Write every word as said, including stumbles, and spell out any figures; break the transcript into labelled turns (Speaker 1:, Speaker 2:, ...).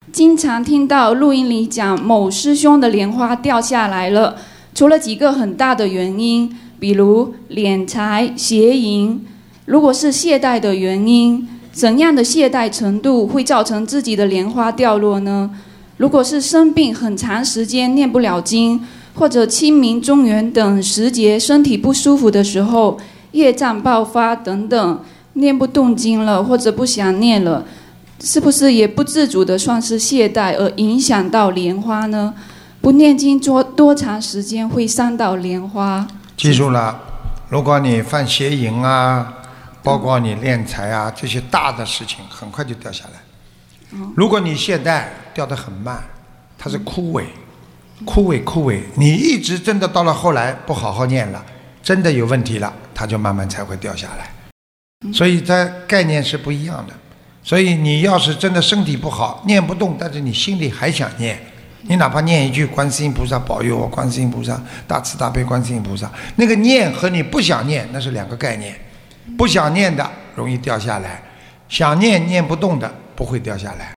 Speaker 1: 经常听到录音里讲某师兄的莲花掉下来了，除了几个很大的原因，比如敛财、邪淫，如果是懈怠的原因，怎样的懈怠程度会造成自己的莲花掉落呢？如果是生病很长时间念不了经，或者清明、中元等时节身体不舒服的时候，业障爆发等等，念不动经了或者不想念了，是不是也不自主的算是懈怠而影响到莲花呢？不念经多多长时间会伤到莲花？
Speaker 2: 记住了，如果你犯邪淫啊，包括你敛财啊，这些大的事情很快就掉下来。如果你懈怠，掉得很慢，它是枯萎，枯萎枯萎，你一直真的到了后来不好好念了，真的有问题了，它就慢慢才会掉下来。所以它概念是不一样的。所以你要是真的身体不好，念不动，但是你心里还想念，你哪怕念一句观世音菩萨保佑我，观世音菩萨大慈大悲观世音菩萨，那个念和你不想念那是两个概念。不想念的容易掉下来，想念念不动的不会掉下来。